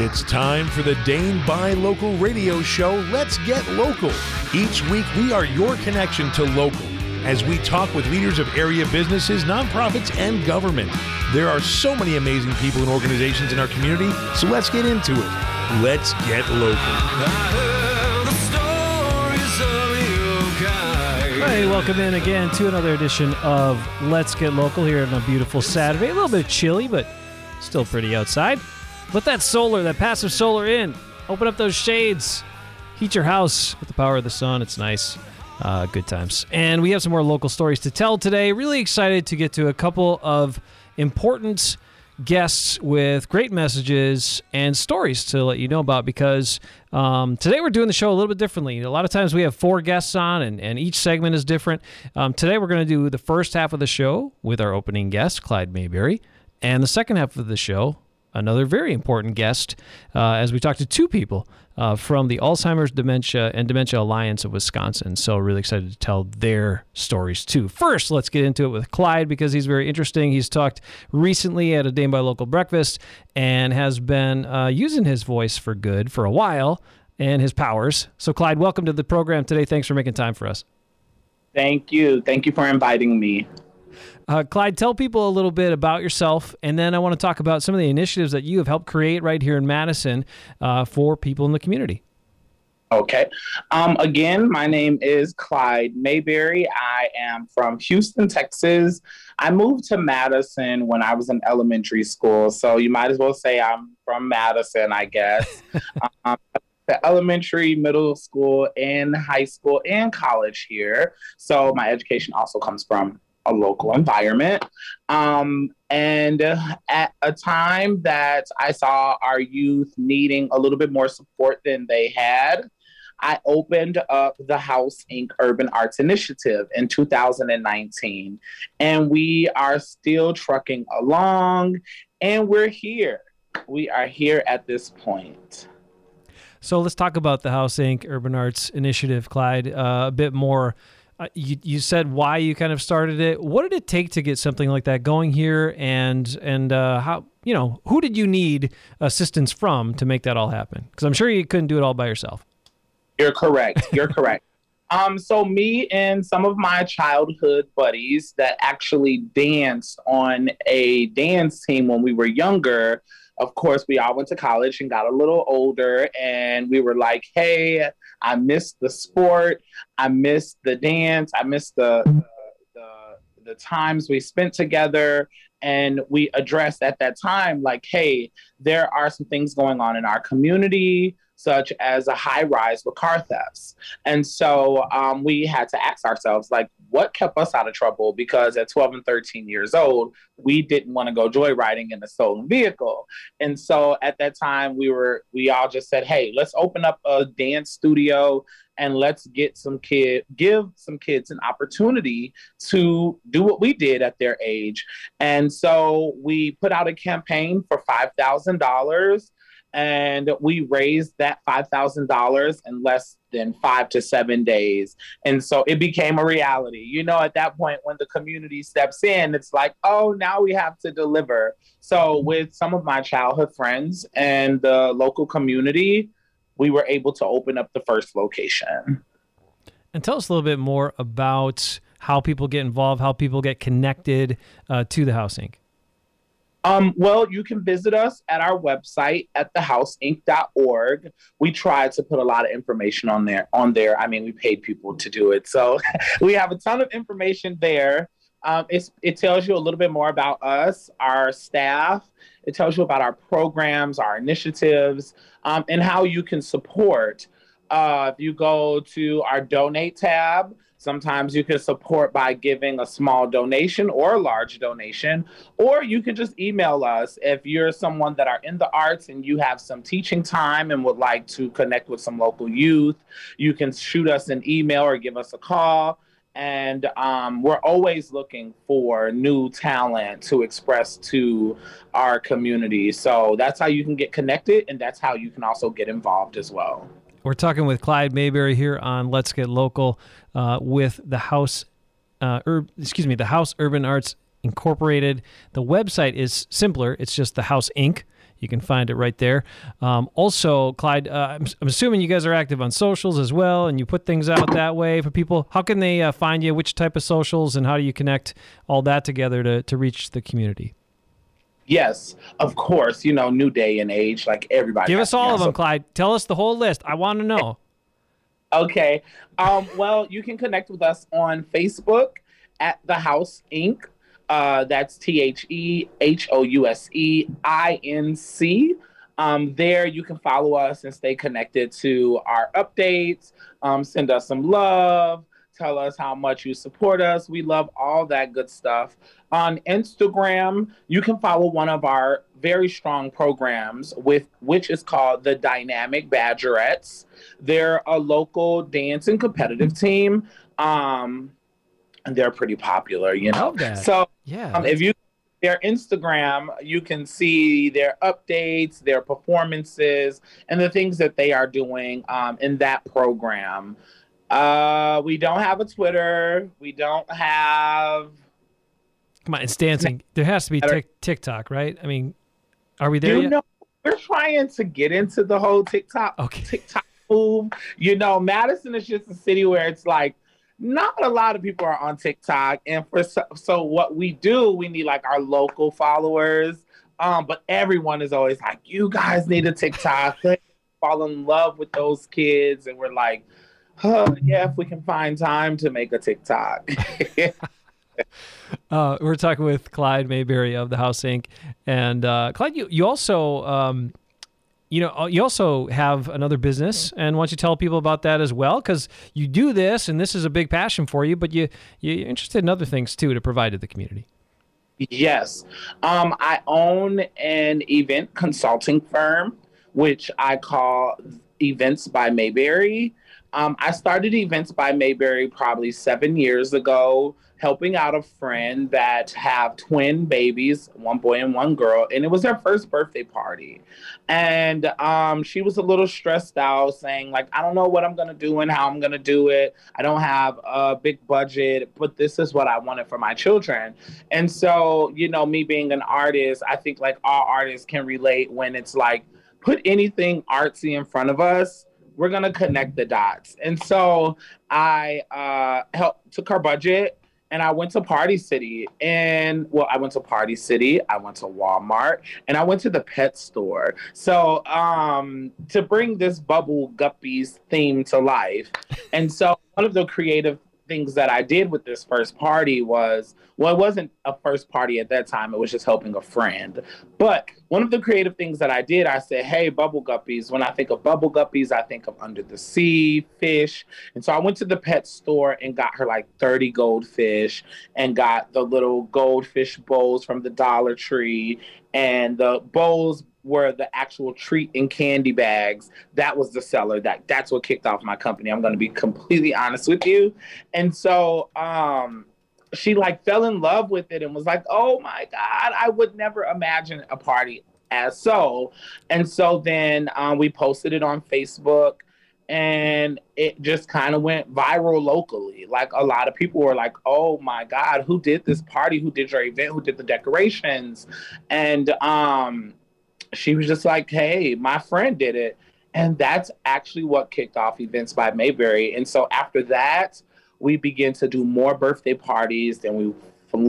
It's time for the Dane Buy Local radio show, Let's Get Local. Each week, we are your connection to local as we talk with leaders of area businesses, nonprofits, and government. There are so many amazing people and organizations in our community, so let's get into it. Let's get local. Hey, welcome in again to another edition of Let's Get Local here on a beautiful Saturday. A little bit chilly, but still pretty outside. Put that solar, that passive solar in. Open up those shades. Heat your house with the power of the sun. It's nice. Good times. And we have some more local stories to tell today. Really excited to get to a couple of important guests with great messages and stories to let you know about, because today we're doing the show a little bit differently. A lot of times we have 4 guests on, and each segment is different. Today we're going to do the first half of the show with our opening guest, Clyde Mayberry, and the second half of the show, another very important guest, as we talk to 2 people from the Alzheimer's Dementia and Dementia Alliance of Wisconsin. So really excited to tell their stories too. First, let's get into it with Clyde, because he's very interesting. He's talked recently at a Dane Buy Local breakfast and has been using his voice for good for a while and his powers. So Clyde, welcome to the program today. Thanks for making time for us. Thank you. Thank you for inviting me. Clyde, tell people a little bit about yourself, and then I want to talk about some of the initiatives that you have helped create right here in Madison for people in the community. Okay. Again, my name is Clyde Mayberry. I am from Houston, Texas. I moved to Madison when I was in elementary school, so you might as well say I'm from Madison, I guess. The elementary, middle school, and high school, and college here. So my education also comes from a local environment. And at a time that I saw our youth needing a little bit more support than they had, I opened up the House Inc. Urban Arts Initiative in 2019. And we are still trucking along, and we're here. We are here at this point. So let's talk about the House Inc. Urban Arts Initiative, Clyde, a bit more. You said why you kind of started it. What did it take to get something like that going here, and how, who did you need assistance from to make that all happen? Because I'm sure you couldn't do it all by yourself. You're correct. You're correct. So me and some of my childhood buddies that actually danced on a dance team when we were younger, of course, we all went to college and got a little older, and we were like, hey, I miss the sport. I miss the dance. I miss the times we spent together. And we addressed at that time, like, hey, there are some things going on in our community, such as a high rise with car thefts. And so we had to ask ourselves, like, what kept us out of trouble? Because at 12 and 13 years old, we didn't want to go joyriding in a stolen vehicle. And so at that time, we all just said, hey, let's open up a dance studio and let's give some kids an opportunity to do what we did at their age. And so we put out a campaign for $5,000. And we raised that $5,000 in less than 5 to 7 days. And so it became a reality. At that point, when the community steps in, it's like, oh, now we have to deliver. So with some of my childhood friends and the local community, we were able to open up the first location. And tell us a little bit more about how people get involved, how people get connected to the House Inc. Well, you can visit us at our website at thehouseinc.org. We try to put a lot of information on there. I mean, we paid people to do it. So we have a ton of information there. It tells you a little bit more about us, our staff. It tells you about our programs, our initiatives, and how you can support. If you go to our donate tab, sometimes you can support by giving a small donation or a large donation, or you can just email us if you're someone that are in the arts and you have some teaching time and would like to connect with some local youth. You can shoot us an email or give us a call. And we're always looking for new talent to express to our community. So that's how you can get connected, and that's how you can also get involved as well. We're talking with Clyde Mayberry here on Let's Get Local with the House Urban Arts Incorporated. The website is simpler. It's just the House Inc. You can find it right there. Also, Clyde, I'm assuming you guys are active on socials as well, and you put things out that way for people. How can they find you? Which type of socials, and how do you connect all that together to reach the community? Yes, of course. New day and age, like everybody. Give us all of them, Clyde. Tell us the whole list. I want to know. Okay. Well, you can connect with us on Facebook at The House Inc. That's TheHouseinc. There you can follow us and stay connected to our updates. Send us some love. Tell us how much you support us. We love all that good stuff. On Instagram, you can follow one of our very strong programs, which is called the Dynamic Badgerettes. They're a local dance and competitive team, and they're pretty popular, So, yeah, if you their Instagram, you can see their updates, their performances, and the things that they are doing in that program. We don't have a Twitter. We don't have. Come on, it's dancing. There has to be TikTok, right? I mean, are we there yet? We're trying to get into the whole TikTok move. Madison is just a city where it's like not a lot of people are on TikTok, and so what we do, we need like our local followers. But everyone is always like, you guys need a TikTok. Fall in love with those kids, and we're like. Yeah, if we can find time to make a TikTok. We're talking with Clyde Mayberry of The House Inc. And Clyde, you also, you also have another business, and why don't you tell people about that as well? Because you do this, and this is a big passion for you, but you're interested in other things too to provide to the community. Yes, I own an event consulting firm, which I call Events by Mayberry. I started Events by Mayberry probably 7 years ago, helping out a friend that have twin babies, one boy and one girl, and it was their first birthday party. And she was a little stressed out, saying, like, I don't know what I'm going to do and how I'm going to do it. I don't have a big budget, but this is what I wanted for my children. And so, me being an artist, I think like all artists can relate when it's like, put anything artsy in front of us, we're going to connect the dots. And so I took her budget and I went to Party City. I went to Party City, I went to Walmart, and I went to the pet store. So to bring this Bubble Guppies theme to life. And so one of the creative things that I did with this first party was, it wasn't a first party at that time. It was just helping a friend. But one of the creative things that I did, I said, hey, Bubble Guppies. When I think of Bubble Guppies, I think of under the sea, fish. And so I went to the pet store and got her like 30 goldfish and got the little goldfish bowls from the Dollar Tree. And the bowls were the actual treat and candy bags. That was the seller. That's what kicked off my company. I'm going to be completely honest with you. And so she like fell in love with it and was like, oh my God, I would never imagine a party as so. And so then we posted it on Facebook and it just kind of went viral locally. Like a lot of people were like, oh my God, who did this party? Who did your event? Who did the decorations? And she was just like, hey, my friend did it. And that's actually what kicked off Events by Mayberry. And so after that, we began to do more birthday parties. Then we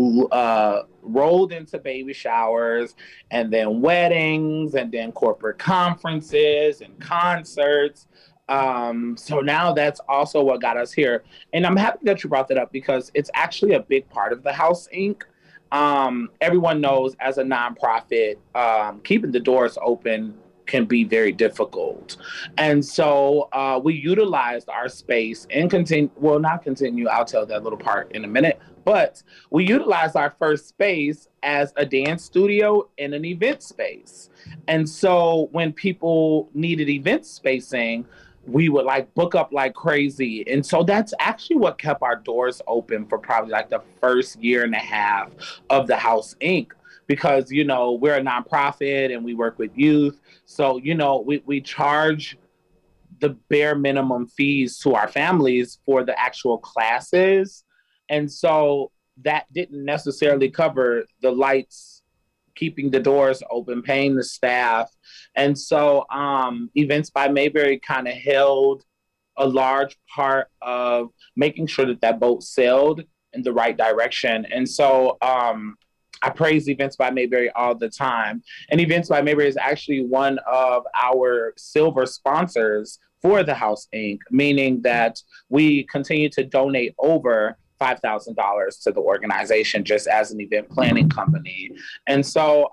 rolled into baby showers and then weddings and then corporate conferences and concerts. So now that's also what got us here. And I'm happy that you brought that up because it's actually a big part of The House Inc. Everyone knows as a nonprofit, keeping the doors open can be very difficult. And so we utilized our space and I'll tell that little part in a minute, but we utilized our first space as a dance studio and an event space. And so when people needed event spacing, we would like book up like crazy. And so that's actually what kept our doors open for probably like the first year and a half of The House Inc. Because, we're a nonprofit and we work with youth. So, we charge the bare minimum fees to our families for the actual classes. And so that didn't necessarily cover the lights, keeping the doors open, paying the staff. And so Events by Mayberry kind of held a large part of making sure that that boat sailed in the right direction. And so I praise Events by Mayberry all the time. And Events by Mayberry is actually one of our silver sponsors for the House Inc., meaning that we continue to donate over $5,000 to the organization just as an event planning company. And so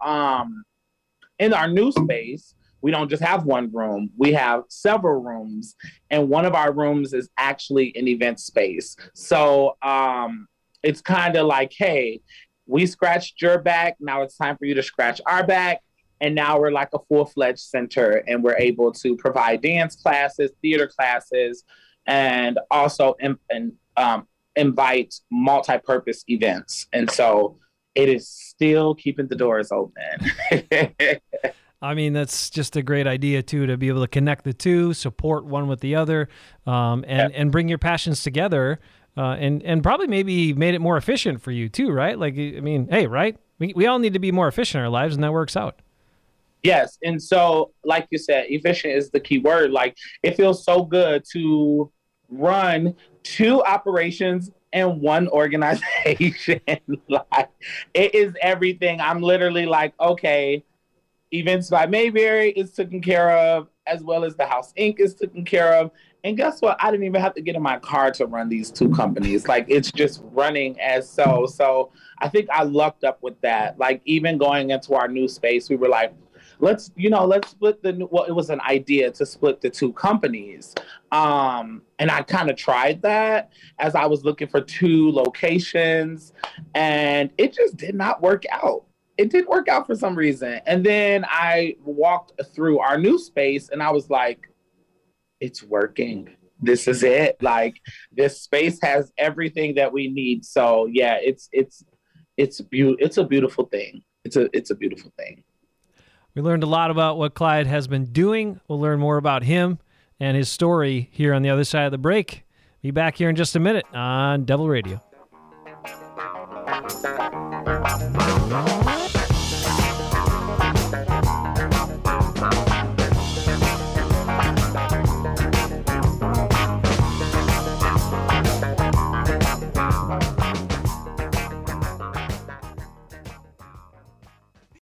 in our new space, we don't just have one room, we have several rooms. And one of our rooms is actually an event space. So it's kind of like, hey, we scratched your back. Now it's time for you to scratch our back. And now we're like a full-fledged center, and we're able to provide dance classes, theater classes, and also invite multi-purpose events. And so it is still keeping the doors open. I mean, that's just a great idea, too, to be able to connect the two, support one with the other, and bring your passions together, and probably maybe made it more efficient for you, too, right? Like, I mean, hey, right? We all need to be more efficient in our lives, and that works out. Yes. And so, like you said, efficient is the key word. Like, it feels so good to run 2 operations and 1 organization. Like, it is everything. I'm literally like, okay, Events by Mayberry is taken care of, as well as the House Inc. is taken care of. And guess what? I didn't even have to get in my car to run these 2 companies. Like, it's just running as so. So I think I lucked up with that. Like, even going into our new space, we were like, let's split it was an idea to split the 2 companies. And I kind of tried that as I was looking for 2 locations, and it just did not work out. It didn't work out for some reason. And then I walked through our new space and I was like, it's working. This is it. Like, this space has everything that we need. So yeah, it's a beautiful thing. It's a beautiful thing. We learned a lot about what Clyde has been doing. We'll learn more about him and his story here on the other side of the break. Be back here in just a minute on Devil Radio.